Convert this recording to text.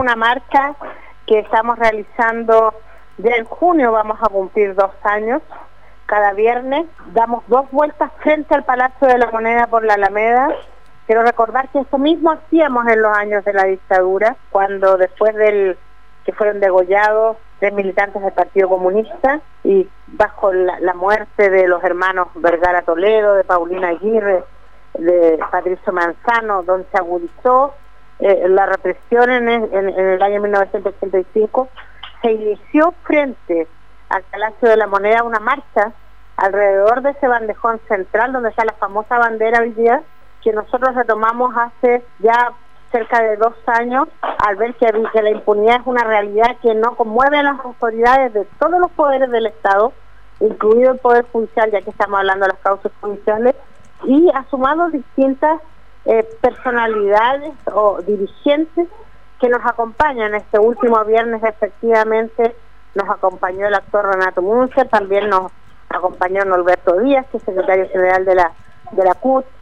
una marcha que estamos realizando ya en junio, vamos a cumplir 2 años. Cada viernes damos 2 vueltas frente al Palacio de la Moneda por la Alameda. Quiero recordar que eso mismo hacíamos en los años de la dictadura, cuando después del que fueron degollados 3 militantes del Partido Comunista y bajo la muerte de los hermanos Vergara Toledo, de Paulina Aguirre, de Patricio Manzano, donde se agudizó la represión en el año 1985, se inició frente al Palacio de la Moneda una marcha alrededor de ese bandejón central donde está la famosa bandera hoy día, que nosotros retomamos hace ya cerca de 2 años, al ver que la impunidad es una realidad que no conmueve a las autoridades de todos los poderes del Estado, incluido el Poder Judicial, ya que estamos hablando de las causas judiciales, y ha sumado distintas personalidades o dirigentes que nos acompañan. Este último viernes efectivamente nos acompañó el actor Renato Munzer, también nos acompañó Norberto Díaz, que es secretario general de la CUT,